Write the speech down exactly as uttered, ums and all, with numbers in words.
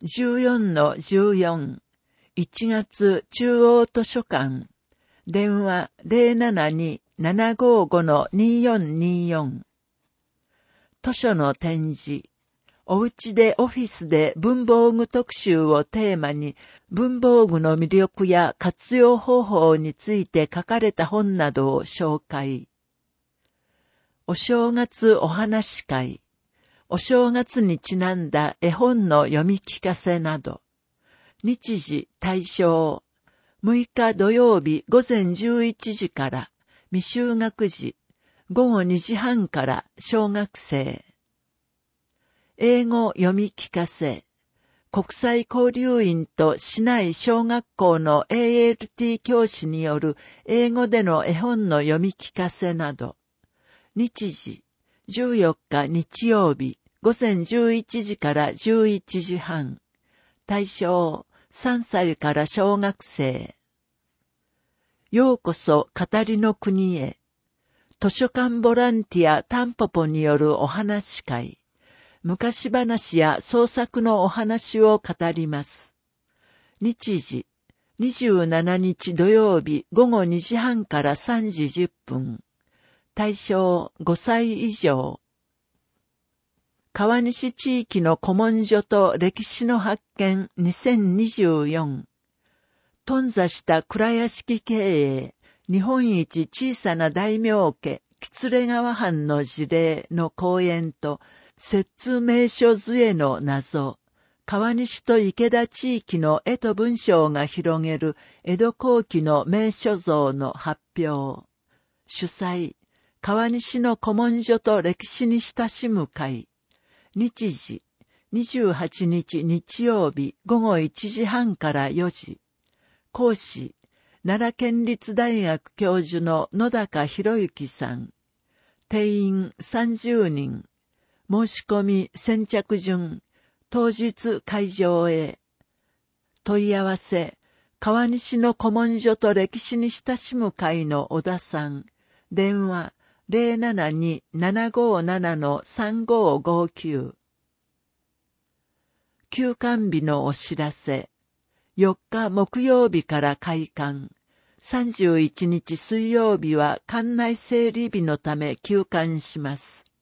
じゅうよんのじゅうよん、いちがつ中央図書館、電話 ゼロななに ななごご によんによん。図書の展示、おうちでオフィスで文房具特集をテーマに、文房具の魅力や活用方法について書かれた本などを紹介。お正月お話会、お正月にちなんだ絵本の読み聞かせなど、日時対象、むいか土曜日午前じゅういちじから未就学児、午後にじはんから小学生。英語読み聞かせ、国際交流員と市内小学校の エーエルティー 教師による英語での絵本の読み聞かせなど、日時じゅうよっか日曜日午前じゅういちじからじゅういちじはん。対象さんさいから小学生。ようこそ語りの国へ。図書館ボランティアタンポポによるお話会。昔話や創作のお話を語ります。日時にじゅうしちにち土曜日午後にじはんからさんじじゅっぷん。対象ごさい以上。川西地域の古文書と歴史の発見にせんにじゅうよん。頓挫した蔵屋敷経営、日本一小さな大名家、喜連川藩の事例の講演と、摂津名所図への謎、川西と池田地域の絵と文章が広げる江戸後期の名所像の発表。主催、川西の古文書と歴史に親しむ会。日時、にじゅうはちにち日曜日午後いちじはんからよじ。講師、奈良県立大学教授の野高博之さん。定員さんじゅうにん。申し込み先着順。当日会場へ。問い合わせ、川西の古文書と歴史に親しむ会の小田さん。電話、ゼロななに ななごなな さんごごきゅう。休館日のお知らせ。よっか木曜日から開館。さんじゅういちにち水曜日は館内整理日のため休館します。